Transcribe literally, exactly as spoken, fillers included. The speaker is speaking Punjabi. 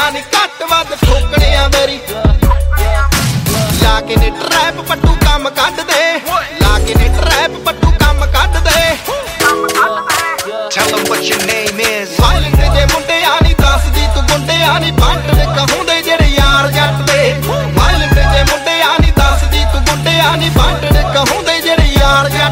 ਮੁੰਡਿਆਂ ਨੀ ਘੱਟ ਵੱਧ ਠੋਕਣੇ ਆ ਮੇਰੀ ਲਾ ਕੇ ਨੇ ਟਰੈਪ ਪੱਟੂ ਕੰਮ ਕੱਢ ਦੇ ਲਾ ਕੇ ਨੇ ਟਰੈਪ ਪੱਟੂ ਕੰਮ ਕੱਢ ਦੇ Tell them what your name is. Violent ਜੇ ਮੁੰਡਿਆਂ ਨੀ ਦੱਸਦੀ ਤੂੰ ਗੁੰਡਿਆਂ ਨੀ ਬਾਂਟਣ ਕਹੂੰਦੇ ਜਿਹੜੇ ਯਾਰ ਜੱਟ ਦੇ ਵਾਇਲੈਂਟ ਜੇ ਮੁੰਡਿਆਂ ਨੀ ਦੱਸਦੀ ਤੂੰ ਗੁੰਡਿਆਂ ਨੀ ਬਾਂਟਣ ਕਹੂੰਦੇ ਜਿਹੜੇ ਯਾਰ